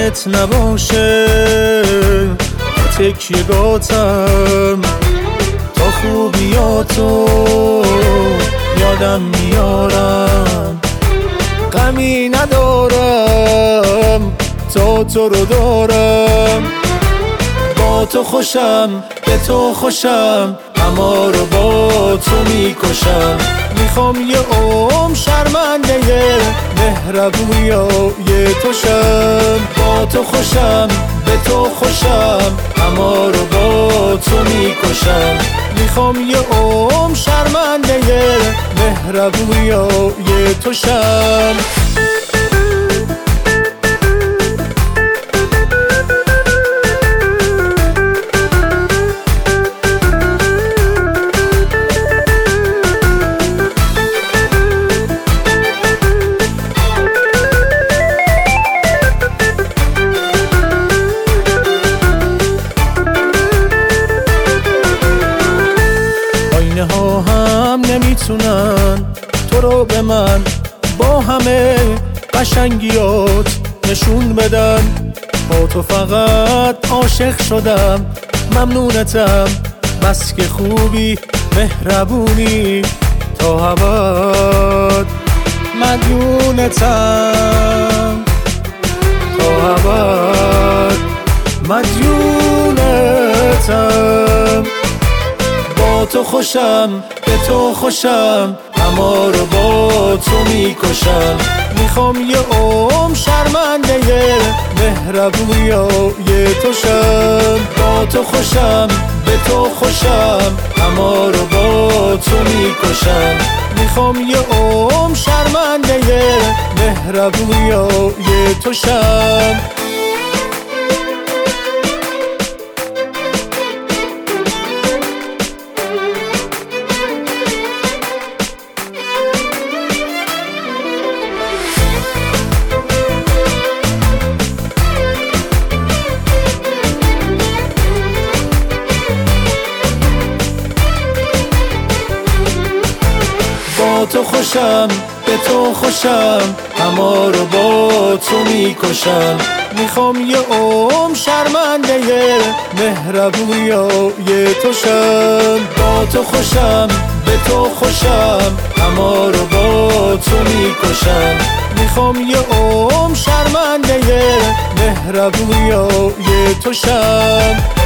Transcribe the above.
یادت نباشه تکیه‌گاتم، تا خوبیاتو یادم میارم. غمی ندارم تا تو رو دارم، با تو خوشم به تو خوشم، اما رو با تو میکشم. میخوام یه شرمنده مهربونیای تو شم، با تو خوشم به تو خوشم، اما رو با تو میکشم. میخوام یه شرمنده مهربونیای تو شم. ها هم نمیتونن تو رو به من با همه قشنگیات نشون بدن. با تو فقط عاشق شدم، ممنونتم بس که خوبی مهربونی تا ابد. مدیونتم تا ابد، مدیونتم. با تو خوشم به تو خوشم، اما رو با تو میکشم. میخوام یه شرمنده مهربونیای تو شم، با تو خوشم به تو خوشم، اما رو با تو میکشم. میخوام یه شرمنده مهربونیای تو شم. با تو خوشم به تو خوشم، اما رو با تو میکشم. میخوام یه شرمنده مهربونیای تو شم، با تو خوشم به تو خوشم، اما رو با تو میکشم. میخوام یه شرمنده مهربونیای تو شم.